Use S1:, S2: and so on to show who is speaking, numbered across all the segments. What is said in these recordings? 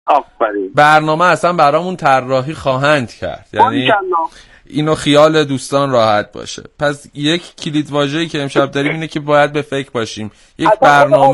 S1: آفرین.
S2: برنامه اصلا برامون طراحی خواهند کرد، یعنی اینو خیال دوستان راحت باشه. پس یک کلید واژه‌ای که امشب داریم اینه که باید به فکر باشیم. یک برنامه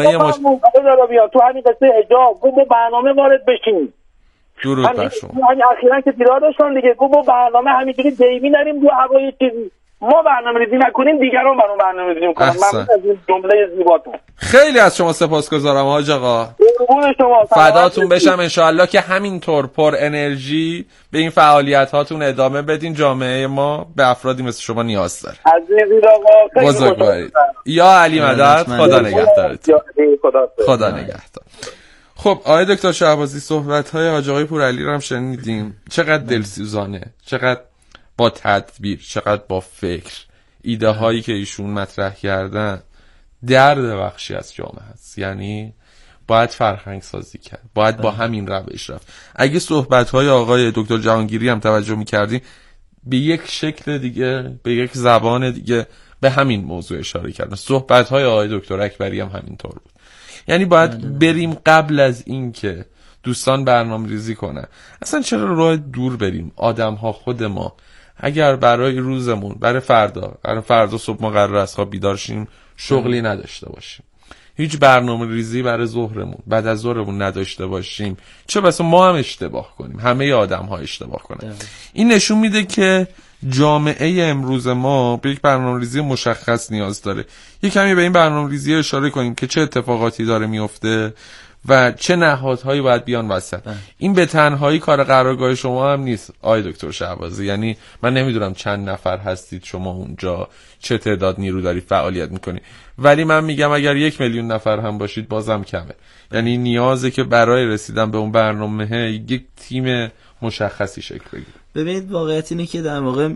S1: تو همین قصه حجاب گو برنامه وارد بشیم.
S2: درود بر شما.
S1: همین اخیراً که دیدار داشتن دیگه گو برنامه همینجوری دیوی نریم رو هوای چیزی. ما برنامه‌ریزی نکنیم دیگران برام برنامه‌ریزی می‌کنن. ممنون از این جمله زیباتون.
S2: خیلی از شما سپاسگزارم حاج آقا.
S1: قربون شما.
S2: فداتون بشم. انشالله که همینطور پر انرژی به این فعالیت هاتون ادامه بدین. جامعه ما به افرادی مثل شما نیاز داره.
S1: عزیزی آقا
S2: بزرگوارید. یا علی مدد. خدا نگهدارت. خدا نگهدار. خب آقای دکتر شهبازی، صحبت‌های حاج آقای پورعلی رو هم شنیدیم. چقدر دلسوزانه، چقدر با تدبیر، چقدر با فکر. ایده هایی که ایشون مطرح کردن درد بخشی از جامعه هست. یعنی باید فرهنگ سازی کرد، باید با همین روش رفت. اگه صحبت های آقای دکتر جهانگیری هم توجه می‌کردیم به یک شکل دیگه، به یک زبان دیگه به همین موضوع اشاره کردن. صحبت های آقای دکتر اکبری هم همینطور بود. یعنی باید بریم قبل از این که دوستان برنامه ریزی کنن. اصلا چرا راه دور بریم؟ آدم ها، خود ما اگر برای روزمون، برای فردا صبح ما قرار از خواب بیدار شیم شغلی نداشته باشیم، هیچ برنامه ریزی برای ظهرمون بعد از ظهرمون نداشته باشیم، چه بسا ما هم اشتباه کنیم، همه آدم ها اشتباه کنن. این نشون میده که جامعه امروز ما به یک برنامه‌ریزی مشخص نیاز داره. یک کمی به این برنامه‌ریزی اشاره کنیم که چه اتفاقاتی داره میفته و چه نهادهایی باید بیان وسط. این به تنهایی کار قرارگاه شما هم نیست آقای دکتر شهبازی. یعنی من نمیدونم چند نفر هستید شما اونجا، چه تعداد نیرو دارید فعالیت میکنید، ولی من میگم اگر 1 میلیون نفر هم باشید بازم کمه. یعنی نیازه که برای رسیدن به اون برنامه یک تیم مشخصی شکل بگیره.
S3: ببینید واقعیت اینه که در واقع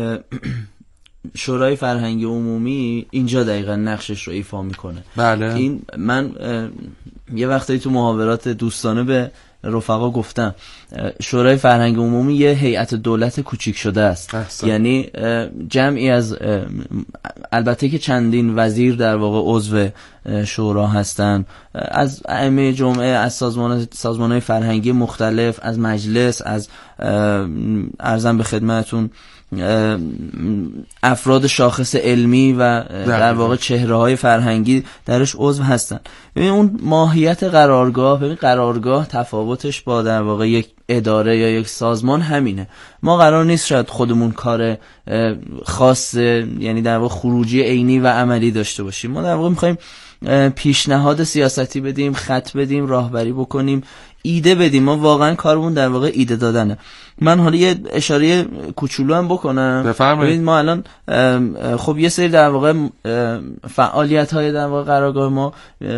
S3: شورای فرهنگ عمومی اینجا دقیقا نقشش رو ایفا میکنه.
S2: بله.
S3: این من یه وقتایی تو محاورات دوستانه به رفقا گفتم شورای فرهنگ عمومی یه هیئت دولت کوچیک شده است. یعنی جمعی از، البته که چندین وزیر در واقع عضو شورا هستن، از ائمه جمعه، از سازمان‌های فرهنگی مختلف، از مجلس، از ارزم به خدمتتون افراد شاخص علمی و در واقع چهره‌های فرهنگی درش عضو هستن. ببین اون ماهیت قرارگاه، ببین قرارگاه تفاوتش با در واقع یک اداره یا یک سازمان همینه. ما قرار نیست شاید خودمون کار خاص، یعنی در واقع خروجی عینی و عملی داشته باشیم. ما در واقع می‌خوایم پیشنهاد سیاستی بدیم، خط بدیم، راهبری بکنیم، ایده بدیم. ما واقعا کارمون در واقع ایده دادنه. من حالا یه اشاره کوچولو هم بکنم. ببینید ما الان خب یه سری در واقع فعالیت‌های در واقع قرارگاه ما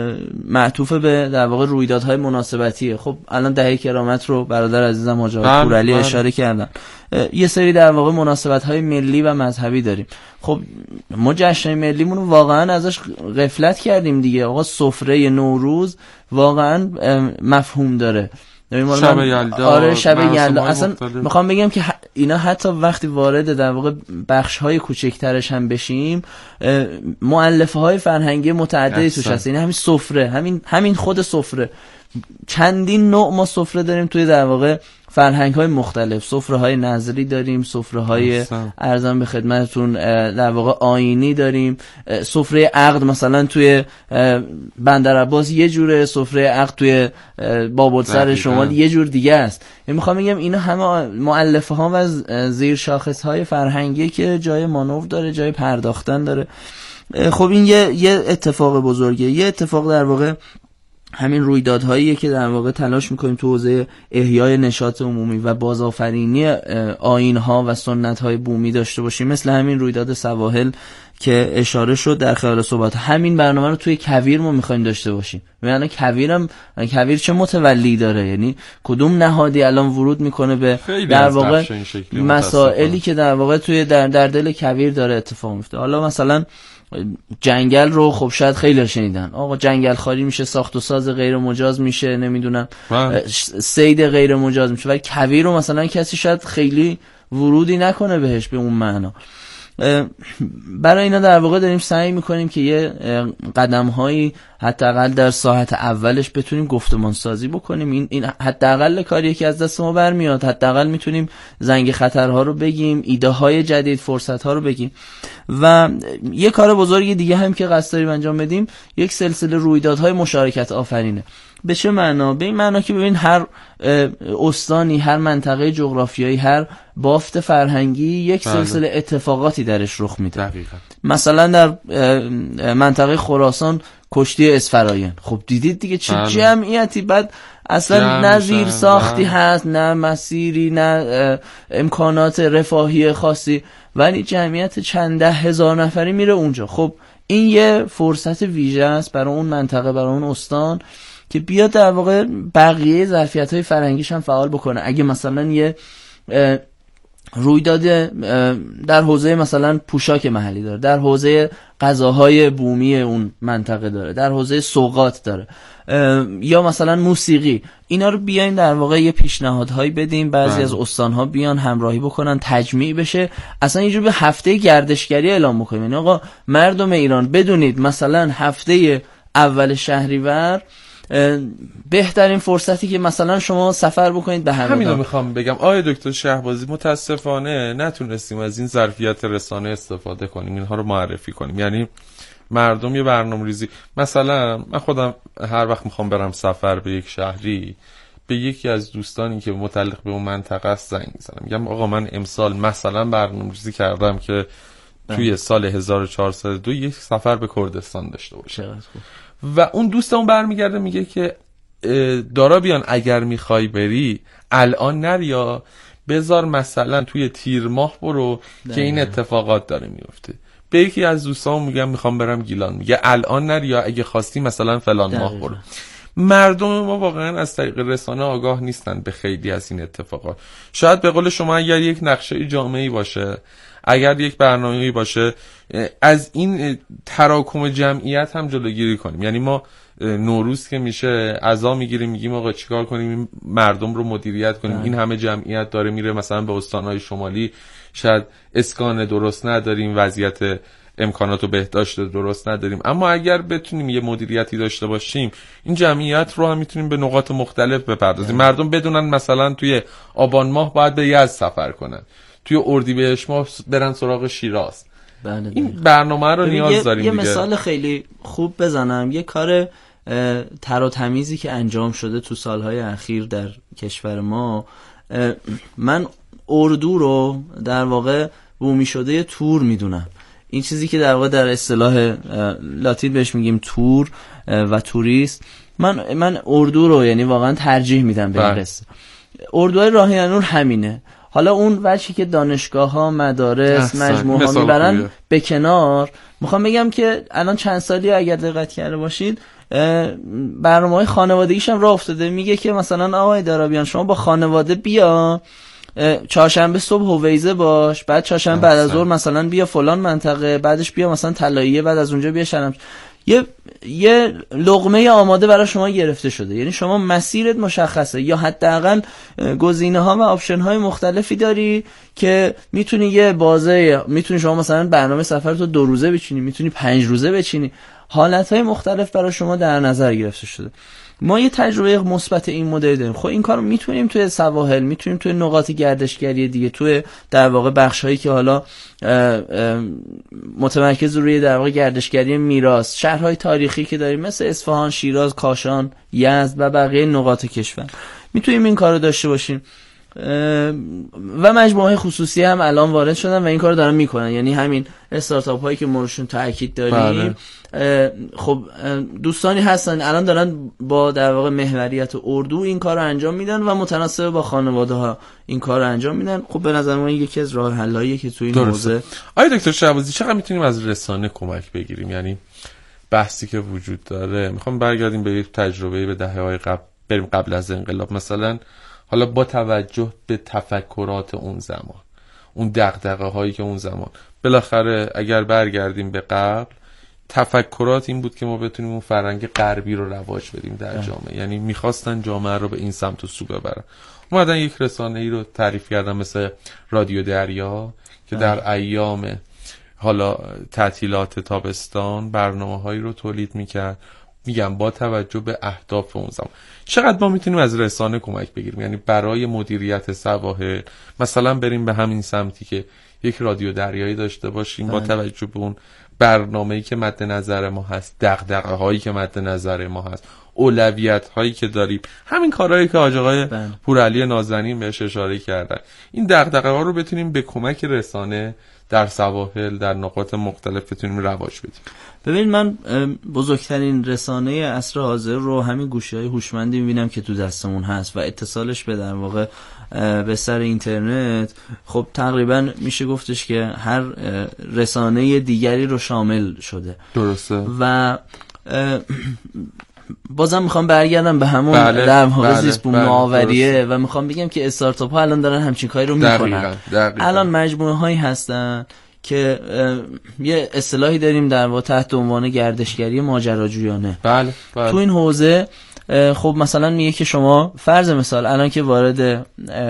S3: معطوف به در واقع رویدادهای مناسبتیه. خب الان دهه کرامت رو برادر عزیزم حاج آقای پورعلی اشاره کردن. یه سری در واقع مناسبت‌های ملی و مذهبی داریم. خب ما جشن ملیمون رو واقعا ازش غفلت کردیم دیگه. آقا سفره نوروز واقعا مفهوم داره.
S2: شب یلدا.
S3: آره شب یلدا. اصلا میخوام بگم که اینا حتی وقتی وارد در واقع بخش‌های کوچکترش هم بشیم، مؤلفه‌های فرهنگی متعددی توش هست. یعنی همین سفره، همین خود سفره، چندین نوع ما سفره داریم توی در واقع فرهنگ‌های مختلف. سفره‌های نظری داریم، سفره‌های ارزم به خدمتتون در واقع آیینی داریم، سفره عقد مثلا توی بندرعباس یه جوره، سفره عقد توی بابلسر شمال یه جور دیگه است. یعنی میخوام بگم اینا همه مؤلفه‌ها و زیر شاخص‌های فرهنگی که جای مانور داره، جای پرداختن داره. خب این یه اتفاق بزرگه. یه اتفاق در واقع همین رویدادهایی که در واقع تلاش میکنیم تو حوزه احیای نشاط عمومی و بازآفرینی آیین‌ها و سنت‌های بومی داشته باشیم، مثل همین رویداد سواحل که اشاره شد در خلال صحبت. همین برنامه رو توی کویر ما میخوایم داشته باشیم. یعنی کویر چه متولی داره؟ یعنی کدوم نهادی الان ورود میکنه به در واقع مسائلی که در واقع توی در دل کویر داره اتفاق میفته. حالا مثلا جنگل رو خب شاید خیلی شنیدن، آقا جنگل خالی میشه، ساخت و ساز غیر مجاز میشه، نمیدونم صید غیر مجاز میشه، ولی کویر رو مثلا کسی شاید خیلی ورودی نکنه بهش به اون معنا. برای اینا در واقع داریم سعی میکنیم که یه قدم‌هایی حداقل در ساعت اولش بتونیم گفتمان سازی بکنیم. این حداقل کاریه که از دست ما برمیاد. حداقل میتونیم زنگ خطرها رو بگیم، ایده های جدید، فرصت ها رو بگیم. و یه کار بزرگی دیگه هم که قصد داریم انجام بدیم یک سلسله رویدادهای مشارکت آفرینه. به چه معنا؟ به این معنا که ببین هر استانی، هر منطقه جغرافیایی، هر بافت فرهنگی یک سلسله اتفاقاتی درش رخ میده.
S2: دقیقاً.
S3: مثلا در منطقه خراسان کشتی اسفراین، خب دیدید دیگه چه جمعیتی، بعد اصلا نه زیر ساختی هست، نه مسیری، نه امکانات رفاهی خاصی، ولی جمعیت چند ده هزار نفری میره اونجا. خب این یه فرصت ویژه است برای اون منطقه، برای اون استان که بیاد در واقع بقیه ظرفیت‌های فرهنگیش هم فعال بکنه. اگه مثلا یه رویداد در حوزه مثلا پوشاک محلی داره، در حوزه غذاهای بومی اون منطقه داره، در حوزه سوغات داره، یا مثلا موسیقی، اینا رو بیاین در واقع یه پیشنهادهایی بدیم، بعضی از استان‌ها بیان همراهی بکنن، تجمیع بشه، اصلا یه جور به هفته گردشگری اعلام بکنیم. یعنی آقا مردم ایران بدونید مثلا هفته اول شهریور بهترین فرصتی که مثلا شما سفر بکنید به همدان.
S2: همینو میخوام بگم آقای دکتر شهبازی، متاسفانه نتونستیم از این ظرفیت رسانه استفاده کنیم، اینها رو معرفی کنیم. یعنی مردم یه برنامه‌ریزی، مثلا من خودم هر وقت میخوام برم سفر به یک شهری، به یکی از دوستانی که متعلق به اون منطقه است زنگ میزنم، میگم آقا من امسال مثلا برنامه‌ریزی کردم که توی سال 1402 یک سفر به کردستان داشته باشم. و اون دوستمون برمیگرده میگه که دارا بیان اگر میخوای بری الان نریا، بذار مثلا توی تیر ماه برو که این اتفاقات داره میفته. به یکی از دوستامون میگم میخوام برم گیلان، میگه الان نریا، اگه خواستی مثلا فلان ماه برو. مردم ما واقعا از طریق رسانه آگاه نیستن به خیلی از این اتفاقات. شاید به قول شما اگر یک نقشه جامعی باشه، اگر یک برنامه‌ای باشه، از این تراکم جمعیت هم جلوگیری کنیم. یعنی ما نوروز که میشه عزا میگیریم، میگیم آقا چیکار کنیم این مردم رو مدیریت کنیم، این همه جمعیت داره میره مثلا به استانهای شمالی، شاید اسکان درست نداریم، وضعیت امکانات و بهداشت درست نداریم، اما اگر بتونیم یه مدیریتی داشته باشیم این جمعیت رو هم میتونیم به نقاط مختلف بپردازیم. مردم بدونن مثلا توی آبان ماه باید به یزد سفر کنن، توی اردیبهشت ماه برن سراغ شیراز. این برنامه رو نیاز داریم.
S3: یه مثال خیلی خوب بزنم، یه کار تر و تمیزی که انجام شده تو سالهای اخیر در کشور ما، من اردو رو در واقع بومی شده تور میدونم. این چیزی که در واقع در اصطلاح لاتین بهش میگیم تور و توریست، من اردو رو یعنی واقعا ترجیح میدم به این قصه. اردوهای راهی نور همینه. حالا اون وجهی که دانشگاه ها، مدارس، مجموعه ها میبرن به کنار، میخوام بگم که الان چند سالی اگر دقت کرده باشید برنامه‌های خانوادگیش هم راه افتاده. میگه که مثلا آقای دارابیان شما با خانواده بیا، چهارشنبه صبح هویزه باش، بعد چهارشنبه بعد از ظهر مثلا بیا فلان منطقه، بعدش بیا مثلا طلاییه، بعد از اونجا بیا شلم. یه لقمه آماده برای شما گرفته شده. یعنی شما مسیرت مشخصه، یا حداقل گزینه‌ها و آپشن‌های مختلفی داری که میتونی یه بازه، میتونی شما مثلا برنامه سفرتو 2 روزه بچینی، میتونی 5 روزه بچینی، حالتهای مختلف برای شما در نظر گرفته شده. ما یه تجربه مثبت این مدل داریم. خب این کارو میتونیم توی سواحل، میتونیم توی نقاط گردشگری دیگه، توی در واقع بخشایی که حالا متمرکز روی در واقع گردشگری میراث، شهرهای تاریخی که داریم مثل اصفهان، شیراز، کاشان، یزد و بقیه نقاط کشور، میتونیم این کارو داشته باشیم. و مجموعه خصوصی هم الان وارد شدن و این کارو دارن میکنن. یعنی همین استارتاپ هایی که ما روشون تاکید داریم، خب دوستانی هستن الان دارن با در واقع محوریت اردو این کارو انجام میدن و متناسب با خانواده ها این کارو انجام میدن. خب به نظر من یکی از راه حلاییه که توی این حوزه.
S2: آقای دکتر شهبازی چقدر میتونیم از رسانه کمک بگیریم؟ یعنی بحثی که وجود داره، میخوام برگردیم به یک تجربه به دهه‌های قبل، بریم قبل از انقلاب مثلا، حالا با توجه به تفکرات اون زمان، اون دغدغه هایی که اون زمان، بالاخره اگر برگردیم به قبل، تفکرات این بود که ما بتونیم اون فرهنگ غربی رو رواج بدیم در جامعه. یعنی میخواستن جامعه رو به این سمت و سو ببرن. اومدن یک رسانه‌ای رو تعریف کردن مثل رادیو دریا که در ایام حالا تعطیلات تابستان برنامه‌هایی رو تولید میکرد، میگم با توجه به اهداف اون زمان. چقدر ما میتونیم از رسانه کمک بگیریم؟ یعنی برای مدیریت سواحل مثلا بریم به همین سمتی که یک رادیو دریایی داشته باشیم با توجه به اون برنامه‌ای که مد نظر ما هست، دغدغه‌هایی که مد نظر ما هست، اولویت‌هایی که داریم، همین کارهایی که حاج آقای پورعلی نازنین بهش اشاره کردن، این دغدغه‌ها رو بتونیم به کمک رسانه در سواحل در نقاط مختلف بتونیم رواج بدیم.
S3: ببین من بزرگترین رسانه عصر حاضر رو همین گوشی‌های هوشمندی می‌بینم که تو دستمون هست و اتصالش به در واقع به سر اینترنت، خب تقریبا میشه گفتش که هر رسانه دیگری رو شامل شده.
S2: درسته.
S3: و بازم میخوام برگردم به همون در واقع زیست بوم نوآوریه و میخوام بگم که استارتاپ ها الان دارن همچین کاری رو میکنن. الان مجموعه هایی هستن که یه اصطلاحی داریم در واقع تحت عنوان گردشگری ماجراجویانه.
S2: بله.
S3: تو این حوزه خب مثلا میگه که شما فرض مثال الان که وارد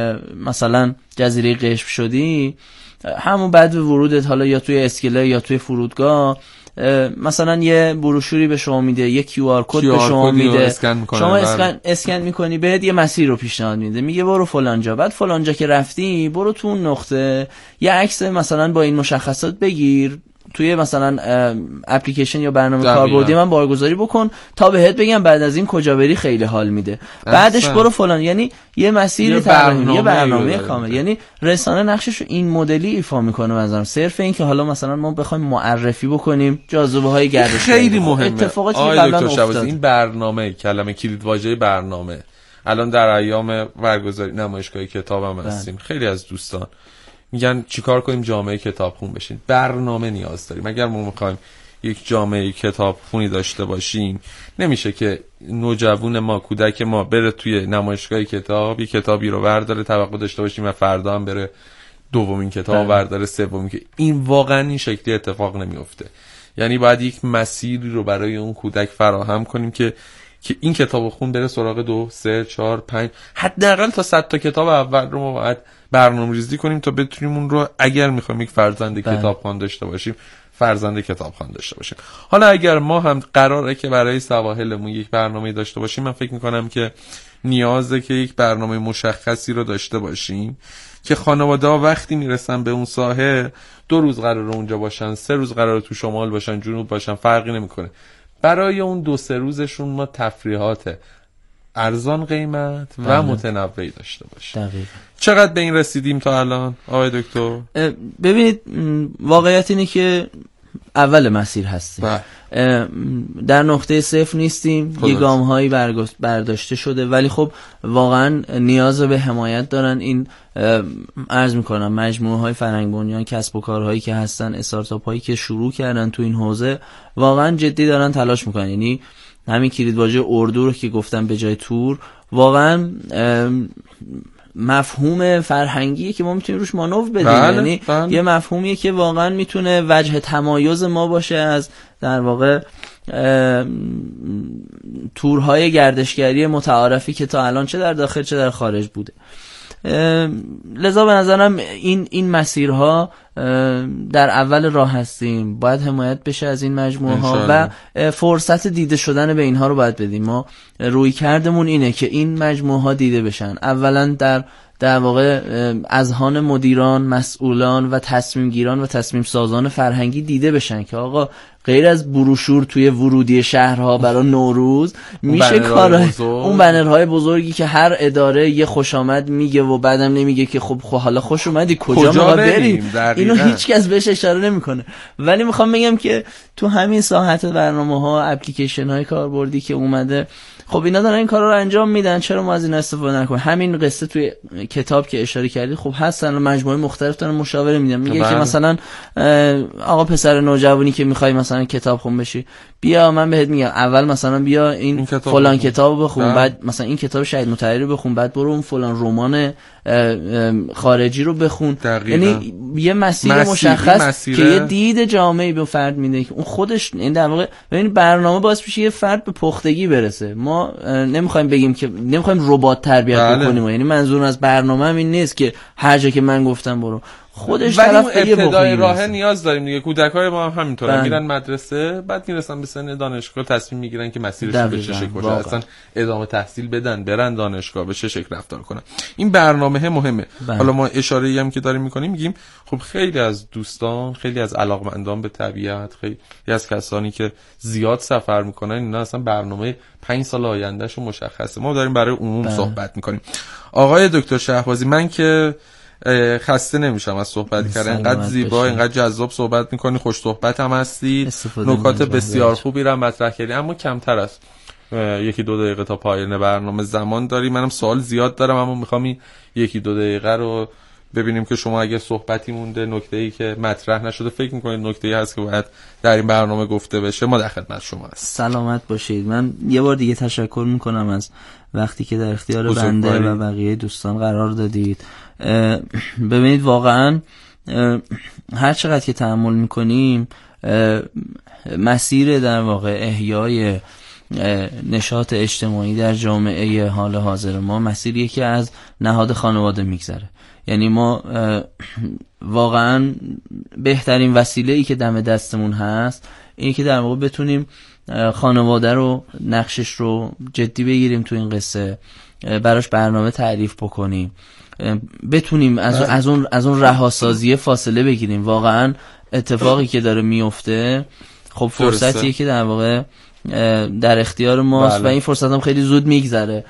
S3: مثلا جزیره قشم شدی، همون بعد ورودت حالا یا توی اسکله یا توی فرودگاه مثلا یه بروشوری به شما میده، یه QR کد به شما میده، شما اسکن میکنی، بهت یه مسیر رو پیشنهاد میده، میگه برو فلان جا، بعد فلان جا که رفتی برو تو اون نقطه یه عکس مثلا با این مشخصات بگیر، توی مثلا اپلیکیشن یا برنامه کاربردی من بارگذاری بکن تا بهت بگم بعد از این کجا بری خیلی حال میده، بعدش برو فلان. یعنی یه مسیری طراحی، یه برنامه کامل. یعنی رسانه نقشش رو این مدلی ایفا میکنه. مثلا صرف این که حالا مثلا ما بخوایم معرفی بکنیم جاذبه های گردش
S2: خیلی مهمه.
S3: اتفاقاتی که قبلا افتاد،
S2: این برنامه کلمه کلید واژه برنامه الان در ایام برگزاری نمایشگاه کتاب هم هستیم، خیلی از دوستان میگن چیکار کنیم جامعه کتابخون بشین. برنامه نیاز داریم. اگر ما میخوایم یک جامعه کتابخونی داشته باشیم، نمیشه که نوجوان ما، کودک ما بره توی نمایشگاه کتاب یک کتابی رو برداره توقع داشته باشیم و فردا هم بره دومین کتاب برداره، سومین. که این واقعا این شکلی اتفاق نمیفته. یعنی باید یک مسیری رو برای اون کودک فراهم کنیم که این کتاب خون بره سراغ 2 3 4 5 حداقل تا 100 تا کتاب اول رو ما باید برنامه‌ریزی کنیم تا بتونیم اون رو اگر میخوایم یک فرزند کتابخوان داشته باشیم فرزند کتابخوان داشته باشیم. حالا اگر ما هم قراره که برای سواحلمون یک برنامه داشته باشیم، من فکر میکنم که نیازه که یک برنامه مشخصی رو داشته باشیم که خانواده‌ها وقتی میرسن به اون ساحل 2 روز قراره اونجا باشن، 3 روز قراره تو شمال باشن، جنوب باشن، فرقی نمیکنه. برای اون 2 3 روزشون ما تفریحات ارزان قیمت و متنوعی داشته باشیم.
S3: دقیقاً.
S2: چقدر به این رسیدیم تا الان آقای دکتر؟
S3: ببینید واقعیت اینه که اول مسیر هستیم، در نقطه صفر نیستیم، یه گام‌هایی برداشته شده، ولی خب واقعا نیاز به حمایت دارن این عرض میکنم مجموعه‌های فرهنگ بنیان، کسب و کارهایی که هستن، استارتاپ‌هایی که شروع کردن تو این حوزه واقعا جدی دارن تلاش میکنن. یعنی همین کلیدواژه اردو رو که گفتم به جای تور، واقعا مفهوم فرهنگیه که ما میتونیم روش مانور بدیم. یعنی یه مفهومیه که واقعا میتونه وجه تمایز ما باشه از در واقع تورهای گردشگری متعارفی که تا الان چه در داخل چه در خارج بوده. لذا به نظرم این مسیرها در اول راه هستیم، باید حمایت بشه از این مجموعه ها و فرصت دیده شدن به اینها رو باید بدیم. ما روی کردمون اینه که این مجموعه ها دیده بشن، اولا در واقع اذهان مدیران، مسئولان و تصمیم گیران و تصمیم سازان فرهنگی دیده بشن که آقا غیر از بروشور توی ورودی شهرها برای نوروز میشه کار اون بنرهای بزرگی که هر اداره یه خوش آمد میگه و بعدم نمیگه که خب حالا خوش اومدی کجا ما بریم، اینو هیچ کس بهش اشاره نمیکنه. ولی میخوام بگم که تو همین ساحت برنامه‌ها، اپلیکیشن های کاربردی که اومده، خب اینا دارن این کارا رو انجام میدن، چرا ما از این استفاده نکنیم؟ همین قصه توی کتاب که اشاره کردی خب هستن، مجموعه مختلف دارن مشاوره میدن، میگه که مثلا آقا پسر نوجوانی که میخوای مثلا کتاب خون بشی، بیا من بهت میگم اول مثلا بیا این فلان کتاب بخون، بعد مثلا این کتاب شهید مطهری رو بخون، بعد برو اون فلان رمان خارجی رو بخون. یعنی یه مسیر مشخص که یه دید جامعی به فرد میده که اون خودش این در واقع ببین برنامه باعث میشه یه فرد به پختگی برسه. ما نمیخوایم بگیم که نمیخوایم ربات تربیت بکنیم، یعنی منظور از برنامه این نیست که هر جا که من گفتم برو. خودش
S2: ولی
S3: طرف
S2: اون ابتدای راه نیاز داریم دیگه. کودکای ما هم همینطورن، میرن مدرسه، بعد میرسن به سن دانشگاه تصمیم میگیرن که مسیرش به چه شکل باشه، اصلا ادامه تحصیل بدن، برن دانشگاه، به چه شکل رفتار کنن. این برنامه مهمه. حالا ما اشاره‌ای هم که داریم میکنیم میگیم خب خیلی از دوستان، خیلی از علاقمندان به طبیعت، خیلی از کسانی که زیاد سفر میکنن اینا اصلا برنامه 5 سال آیندهشون مشخصه. ما داریم برای عموم صحبت میکنیم. آقای دکتر شهبازی، من که خسته نمیشم از صحبت کردن، اینقدر زیبا، اینقدر جذاب صحبت میکنی، خوش صحبت هم هستی، نکات بسیار خوبی رو مطرح کردی، اما کمتر از 1-2 دقیقه تا پایان برنامه زمان داری. منم سوال زیاد دارم، اما میخوام این 1-2 دقیقه رو ببینیم که شما اگه صحبتی مونده، نکته‌ای که مطرح نشده، فکر میکنید نکته‌ای هست که باید در این برنامه گفته بشه، ما در خدمت شما هستیم.
S3: سلامت باشید. من یه بار دیگه تشکر میکنم از وقتی که در اختیار بنده و بقیه دوستان قرار دادید. ببینید واقعا هر چقدر که تأمل میکنیم مسیر در واقع احیای نشاط اجتماعی در جامعه حال حاضر ما مسیریه که از نهاد خانواده میگذره. یعنی ما واقعا بهترین وسیله‌ای که دم دستمون هست اینه که در واقع بتونیم خانواده رو، نقشش رو جدی بگیریم تو این قصه، براش برنامه تعریف بکنیم، بتونیم از اون رهاسازی فاصله بگیریم. واقعا اتفاقی که داره میفته خب فرصتیه که در واقع در اختیار ماست و این فرصت هم خیلی زود میگذره.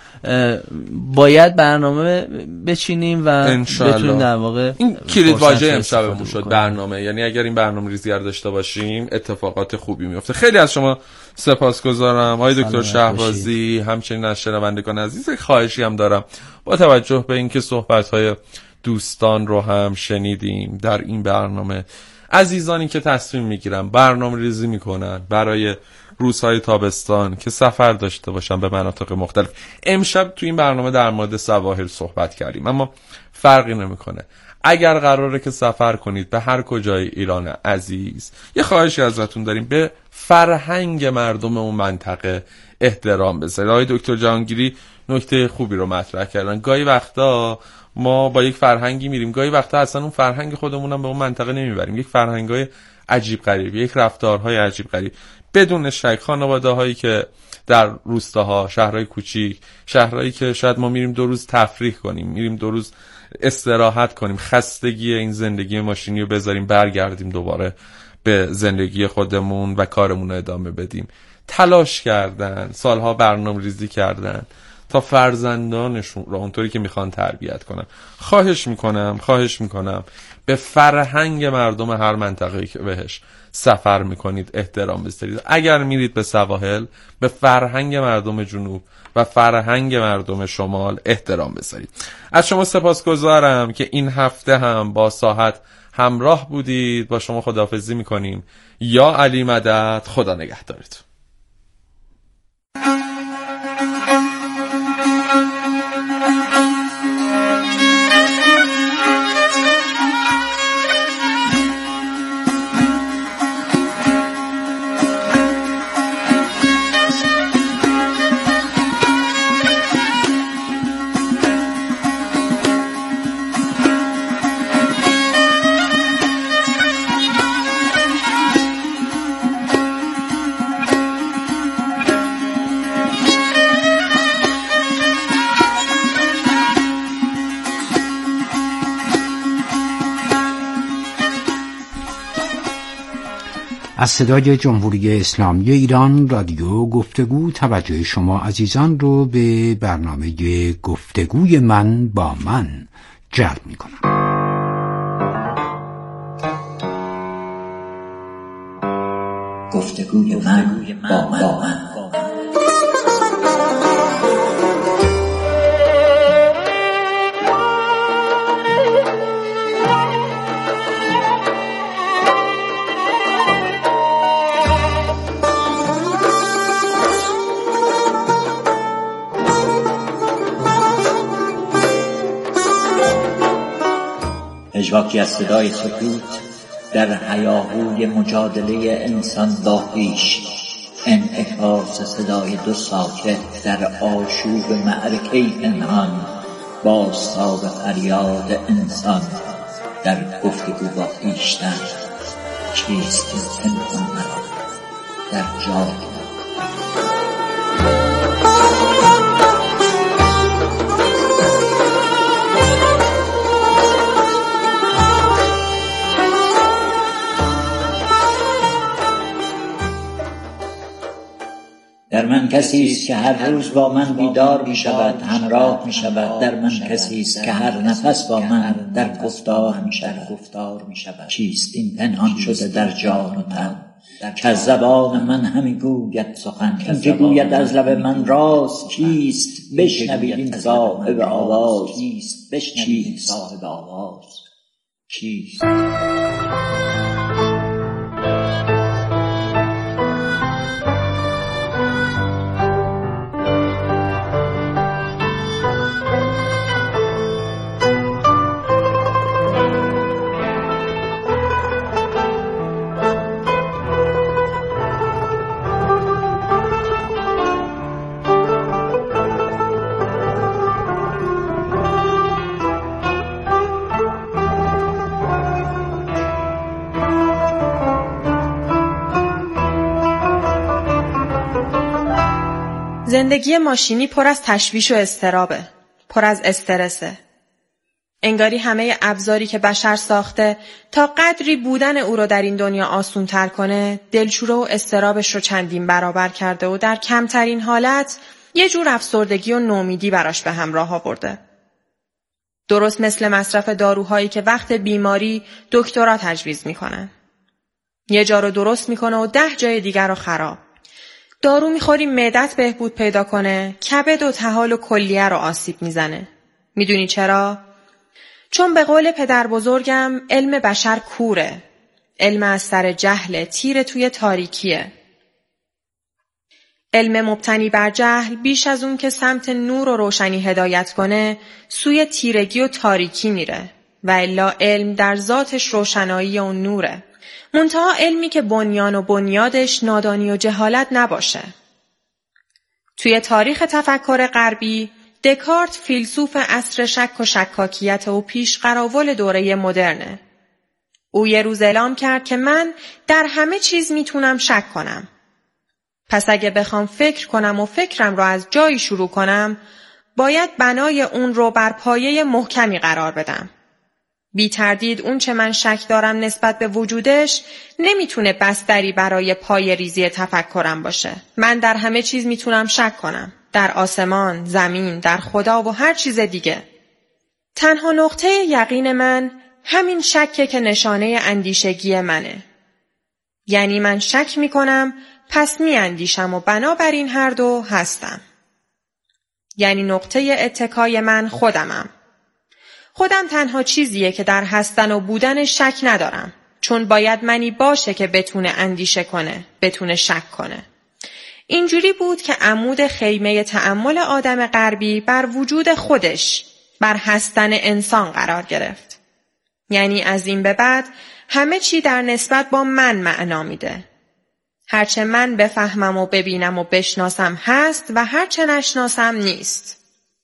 S3: باید برنامه بچینیم و بتونیم در واقع
S2: این کلید واژه امشبمون شد برنامه. یعنی اگر این برنامه ریزی رو داشته باشیم اتفاقات خوبی میفته. خیلی از شما سپاسگزارم آقای دکتر شهبازی. همچنین از شنوندگان عزیز خواهشی هم دارم، با توجه به اینکه صحبت‌های دوستان رو هم شنیدیم در این برنامه، عزیزانی که تصمیم میگیرن برنامه ریزی میکنن برای روزهای تابستان که سفر داشته باشن به مناطق مختلف. امشب تو این برنامه در مورد سواحل صحبت کردیم، اما فرقی نمیکنه. اگر قراره که سفر کنید به هر کجای ایران عزیز، یه خواهشی ازتون داریم، به فرهنگ مردم اون منطقه احترام بذارید. آقای دکتر جهانگیری نکته خوبی رو مطرح کردن. گاهی وقتا ما با یک فرهنگی میریم، گاهی وقتا اصلا اون فرهنگ خودمون هم به اون منطقه نمیبریم، یک فرهنگای عجیب غریب، یک رفتارهای عجیب غریب. بدون شک خانواده هایی که در روستاها، شهرهای کوچیک، شهرهایی که شاید ما میریم 2 روز تفریح کنیم، میریم 2 روز استراحت کنیم، خستگی این زندگی ماشینی رو بذاریم، برگردیم دوباره به زندگی خودمون و کارمون رو ادامه بدیم، تلاش کردن، سالها برنامه ریزی کردن تا فرزندانشون رو اونطوری که میخوان تربیت کنن. خواهش میکنم به فرهنگ مردم هر منطقه‌ای که بهش سفر میکنید احترام بذارید. اگر میرید به سواحل، به فرهنگ مردم جنوب و فرهنگ مردم شمال احترام بذارید. از شما سپاسگزارم که این هفته هم با ساحت همراه بودید. با شما خداحافظی میکنیم. یا علی مدد. خدا نگهدارت.
S4: از صدای جمهوری اسلامی ایران رادیو گفتگو توجه شما عزیزان رو به برنامه گفتگوی من با من جلب می کنم.
S5: گفتگوی من با من. پژواکی از صدای سکوت در هیاهوی مجادله انسان با خویش، انعکاس صدای 2 ساکت در آشوب معرکه پنهان، بازتاب فریاد انسان در گفتگو با خویشتن. چیست این پنهان مرا در جای در من کسی است که هر روز با من بیدار می شود، همراه می شود. در من کسی است که هر نفس با من در گفتار می شود. چیست این پنهان شده در جان و تن که از زبان من همی گوید سخن؟ که گوید از لب من راست؟ چیست بشنوید این صاحب آواز؟ چیست؟
S6: زندگی ماشینی پر از تشویش و اضطرابه، پر از استرسه. انگاری همه ابزاری که بشر ساخته تا قدری بودن او رو در این دنیا آسون تر کنه، دلشوره و اضطرابش رو چندین برابر کرده و در کمترین حالت یه جور افسردگی و نومیدی براش به همراه آورده. درست مثل مصرف داروهایی که وقت بیماری دکترها تجویز میکنن. یه جا رو درست میکنه و 10 جای دیگر رو خراب. دارو میخوری معدت بهبود پیدا کنه، کبد و طحال و کلیه رو آسیب میزنه. میدونی چرا؟ چون به قول پدر بزرگم علم بشر کوره. علم از سر جهل، تیر توی تاریکیه. علم مبتنی بر جهل بیش از اون که سمت نور و روشنی هدایت کنه، سوی تیرگی و تاریکی میره. و الا علم در ذاتش روشنایی و نوره. منتها علمی که بنیان و بنیادش نادانی و جهالت نباشه. توی تاریخ تفکر غربی، دکارت فیلسوف عصر شک و شکاکیت و پیش قراول دوره مدرنه. او یه روز اعلام کرد که من در همه چیز میتونم شک کنم. پس اگه بخوام فکر کنم و فکرم رو از جایی شروع کنم، باید بنای اون رو بر پایه محکمی قرار بدم. بی تردید اون چه من شک دارم نسبت به وجودش نمیتونه بستری برای پای ریزی تفکرم باشه. من در همه چیز میتونم شک کنم. در آسمان، زمین، در خدا و هر چیز دیگه. تنها نقطه یقین من همین شکه که نشانه اندیشگی منه. یعنی من شک میکنم، پس میاندیشم و بنابراین هر دو هستم. یعنی نقطه اتکای من خودمم. خودم تنها چیزیه که در هستن و بودن شک ندارم، چون باید منی باشه که بتونه اندیشه کنه، بتونه شک کنه. اینجوری بود که عمود خیمه تأمل آدم غربی بر وجود خودش، بر هستن انسان قرار گرفت. یعنی از این به بعد همه چی در نسبت با من معنا میده. هرچه من بفهمم و ببینم و بشناسم هست و هرچه نشناسم نیست.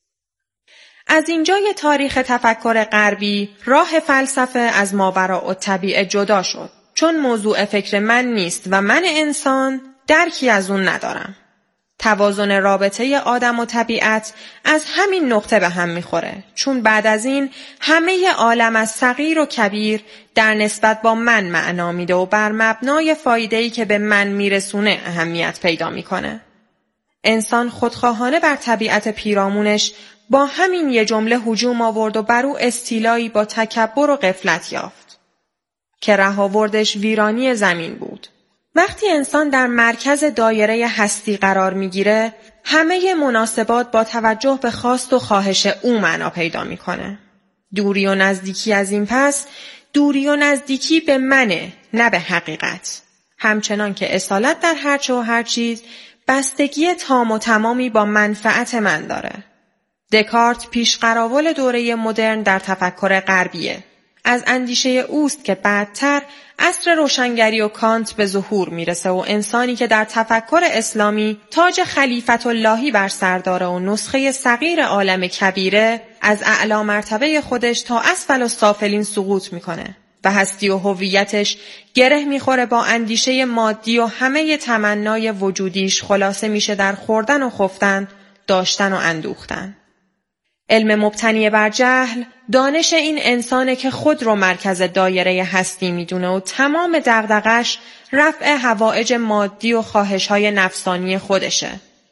S6: از اینجای تاریخ تفکر غربی راه فلسفه از ماوراءالطبیعه جدا شد، چون موضوع فکر من نیست و من انسان درکی از اون ندارم. توازن رابطه آدم و طبیعت از همین نقطه به هم میخوره، چون بعد از این همه عالم از صغیر و کبیر در نسبت با من معنا میده و بر مبنای فایده‌ای که به من میرسونه اهمیت پیدا میکنه. انسان خودخواهانه بر طبیعت پیرامونش با همین یه جمله هجوم آورد و بر او استیلایی با تکبر و غفلت یافت که رهاوردش ویرانی زمین بود. وقتی انسان در مرکز دایره هستی قرار میگیره، همه مناسبات با توجه به خواست و خواهش او معنا پیدا میکنه. دوری و نزدیکی از این پس، دوری و نزدیکی به منه، نه به حقیقت. همچنان که اصالت در هرچه و هر چیز بستگی تام و تمامی با منفعت من داره. دکارت پیش قراول دوره مدرن در تفکر غربیه. از اندیشه اوست که بعدتر عصر روشنگری و کانت به ظهور میرسه و انسانی که در تفکر اسلامی تاج خلیفت اللهی بر سر داره و نسخه صغیر عالم کبیره، از اعلی مرتبه خودش تا اسفل السافلین سقوط میکنه و هستی و هویتش گره میخوره با اندیشه مادی و همه تمنای وجودیش خلاصه میشه در خوردن و خفتن، داشتن و اندوختن. علم مبتنی بر جهل دانش این انسانه که خود رو مرکز دایره هستی میدونه و تمام دغدغش رفع حوائج مادی و خواهش‌های نفسانی خودشه.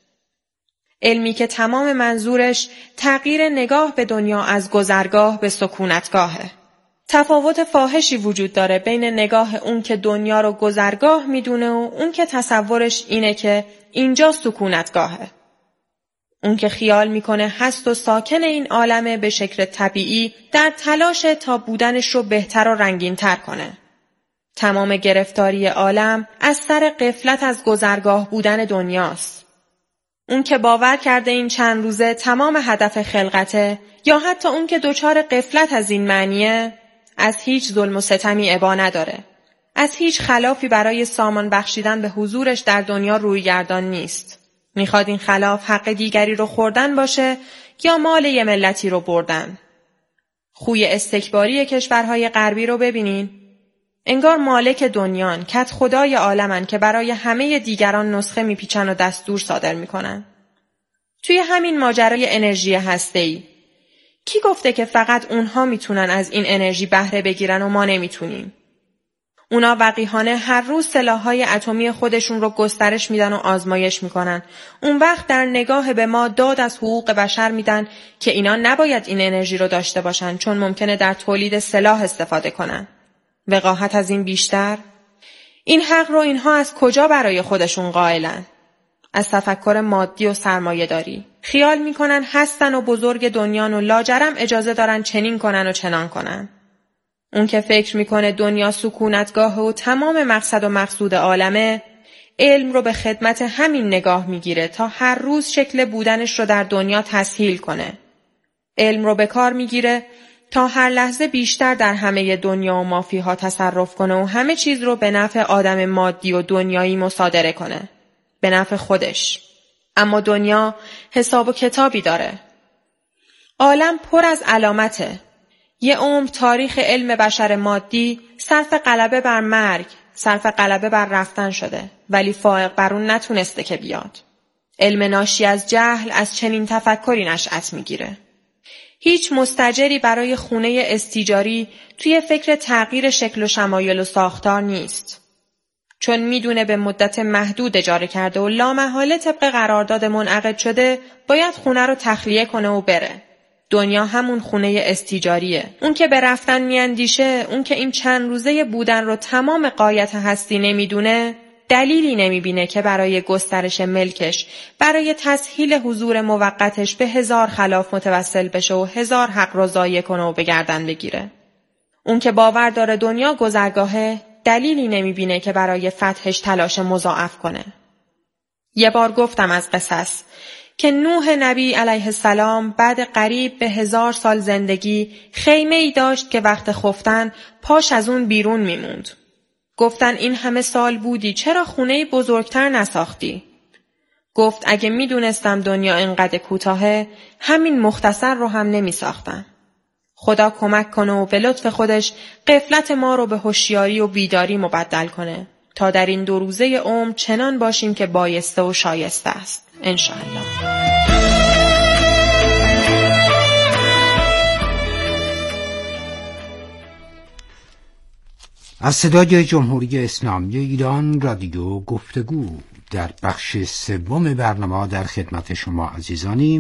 S6: علمی که تمام منظورش تغییر نگاه به دنیا از گذرگاه به سکونتگاهه. تفاوت فاحشی وجود داره بین نگاه اون که دنیا رو گذرگاه میدونه و اون که تصورش اینه که اینجا سکونتگاهه. اون که خیال میکنه هست و ساکن این عالمه به شکل طبیعی در تلاش تا بودنش رو بهتر و رنگین‌تر کنه. تمام گرفتاری عالم از سر غفلت از گذرگاه بودن دنیاست. اون که باور کرده این چند روزه تمام هدف خلقته، یا حتی اون که دچار غفلت از این معنیه، از هیچ ظلم و ستمی ابا نداره. از هیچ خلافی برای سامان بخشیدن به حضورش در دنیا رویگردان نیست. میخواد این خلاف حق دیگری رو خوردن باشه یا مال یه ملتی رو بردن. خوی استکباری کشورهای غربی رو ببینین. انگار مالک دنیان، کت خدای عالمن که برای همه دیگران نسخه میپیچن و دستور صادر میکنن. توی همین ماجرای انرژی هسته‌ای، کی گفته که فقط اونها میتونن از این انرژی بهره بگیرن و ما نمیتونیم؟ اونا وقیحانه هر روز سلاح‌های اتمی خودشون رو گسترش میدن و آزمایش میکنن. اون وقت در نگاه به ما داد از حقوق بشر میدن که اینا نباید این انرژی رو داشته باشن چون ممکنه در تولید سلاح استفاده کنن. وقاحت از این بیشتر؟ این حق رو اینها از کجا برای خودشون قائلن؟ از تفکر مادی و سرمایه داری. خیال میکنن هستن و بزرگ دنیان و لاجرم اجازه دارن چنین کنن و چنان کنن. اون که فکر میکنه دنیا سکونتگاه و تمام مقصد و مقصود عالمه، علم رو به خدمت همین نگاه میگیره تا هر روز شکل بودنش رو در دنیا تسهیل کنه. علم رو به کار میگیره تا هر لحظه بیشتر در همه دنیا و مافیها تصرف کنه و همه چیز رو به نفع آدم مادی و دنیایی مصادره کنه. به نفع خودش. اما دنیا حساب و کتابی داره. عالم پر از علامته. یه عمر تاریخ علم بشر مادی صرف غلبه بر مرگ، صرف غلبه بر رفتن شده، ولی فائق بر اون نتونسته که بیاد. علم ناشی از جهل از چنین تفکری نشأت میگیره. هیچ مستاجری برای خونه استیجاری توی فکر تغییر شکل و شمایل و ساختار نیست. چون میدونه به مدت محدود اجاره کرده و لامحاله طبق قرارداد منعقد شده باید خونه رو تخلیه کنه و بره. دنیا همون خونه استیجاریه. اون که به رفتن میاندیشه، اون که این چند روزه بودن رو تمام غایت هستی نمیدونه، دلیلی نمیبینه که برای گسترش ملکش، برای تسهیل حضور موقتش به 1000 خلاف متوسل بشه و 1000 حق رو ضایع کنه و به گردن بگیره. اون که باور داره دنیا گذرگاهه، دلیلی نمیبینه که برای فتحش تلاش مضاعف کنه. یه بار گفتم از قصص که نوح نبی علیه السلام بعد قریب به 1000 سال زندگی خیمه ای داشت که وقت خفتن پاش از اون بیرون میموند. گفتن این همه سال بودی چرا خونه بزرگتر نساختی؟ گفت اگه میدونستم دنیا اینقدر کوتاهه همین مختصر رو هم نمیساختم. خدا کمک کنه و به لطف خودش غفلت ما رو به هوشیاری و بیداری مبدل کنه تا در این 2 روزه عمر چنان باشیم که بایسته و شایسته است. انشاءالله.
S4: از صدای جمهوری اسلامی ایران رادیو گفتگو در بخش 3 برنامه در خدمت شما عزیزانیم.